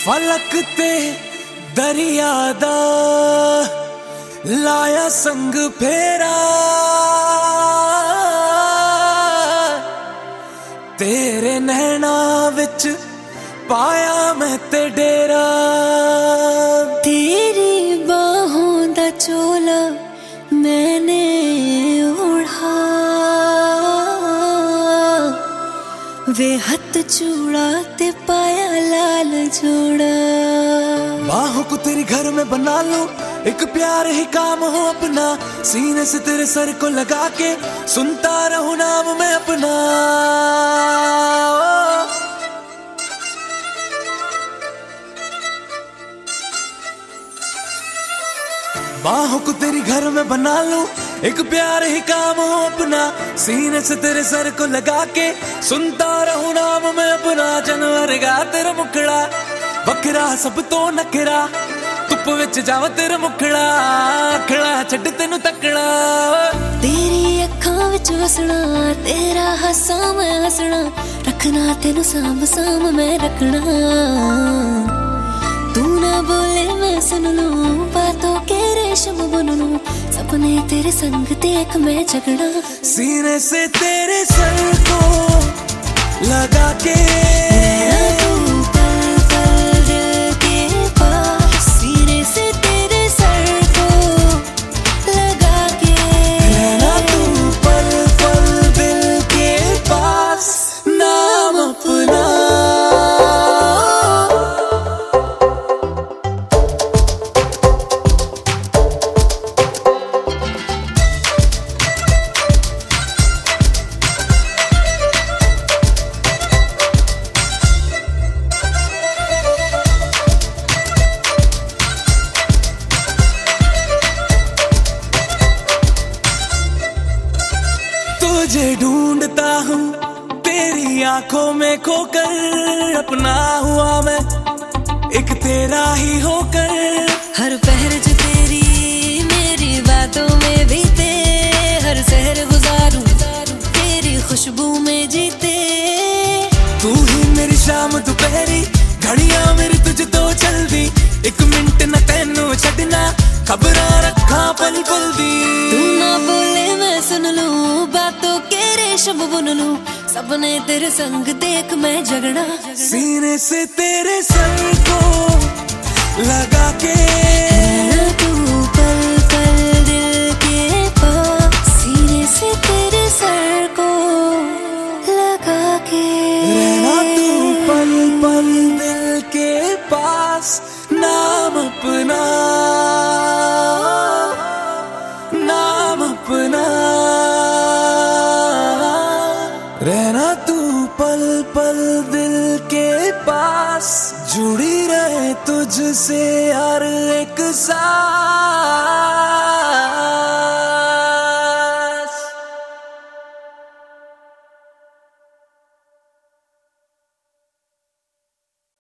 फलक ते दरिया दा लाया संग फेरा, तेरे नैना विच पाया मैं ते डेरा। तेरी बाहों दा चोला मैंने ओढ़ा, वे हथ चूड़ा ते पाया लाल जोड़ा। बाहों को तेरी घर में बना लूं, एक प्यार ही काम हो अपना, सीने से तेरे सर को लगा के सुनता रहूं नाम मैं अपना। बाहों को तेरी घर में बना लूं, एक प्यार ही काम हो अपना, सीने से तेरे सर को लगा के सुनता रहूं नाम मैं अपना। जानवर गा तेरा मुखड़ा वखरा सब तो नखरा, धुप विच जावा तेरा मुखड़ा खड़ा छड्ड तेनू तकड़ा। तेरी अखां विच वसना, तेरा हसा मैं हसना, रखना तेनू साम साम मैं रखना। तू ना बोले मैं सुन लूं, बातों के रेशम बुन लूं, सपने तेरे संग देख मैं जगना। सीने से तेरे सर को लगा के तुझे ढूंढता हूँ तेरी आंखों में खोकर, अपना हुआ मैं एक तेरा ही होकर। हर पहर जो तेरी मेरी बातों में बीते, हर शहर गुजारूं तेरी खुशबू में जीते। तू ही मेरी शाम दोपहरी, घड़ियां मेरी तुझ तो चल दी, एक मिनट न तेनू छड़ना, खबरां रखा पल पल दी। तू ना बोले मैं सुन लूं, बातों के रेशम बुन लूं, सपने तेरे संग देख मैं जगना। सीने से तेरे सर को लगा के तू पल पल दिल के पास, सीने से तेरे सर को लगा के रहना तू पल पल दिल के पास, नाम अपना नाम अपना। रहना तू पल पल दिल के पास, जुड़ी रहे तुझसे हर एक सांस।